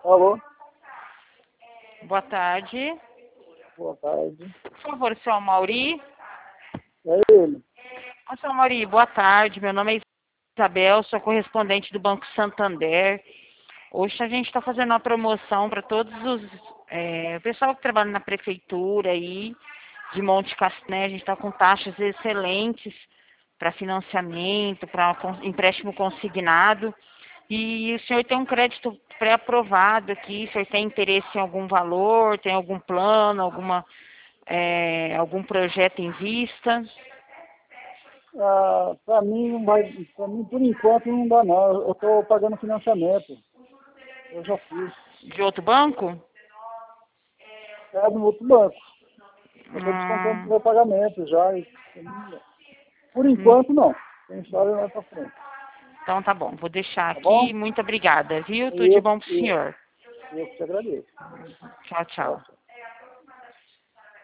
Alô? Boa tarde. Boa tarde. Por favor, seu Mauri. É ele. Seu Mauri, boa tarde. Meu nome é Isabel, sou correspondente do Banco Santander. Hoje a gente está fazendo uma promoção para todos o pessoal que trabalha na prefeitura aí de Monte Castelo. A gente está com taxas excelentes para financiamento, para empréstimo consignado. E o senhor tem um crédito pré-aprovado aqui. O senhor tem interesse em algum valor, tem algum plano, algum projeto em vista? Para mim não vai, para mim por enquanto não dá não. Eu estou pagando financiamento. Eu já fiz. De outro banco? É no outro banco. Eu estou descontando Hum, meu pagamento já. Por enquanto não. Tem história mais para frente. então tá bom, vou deixar Tá bom? aqui. Muito obrigada, viu? Tudo E de eu, bom pro eu, senhor. eu que te agradeço. Tchau, Tchau, tchau. tchau.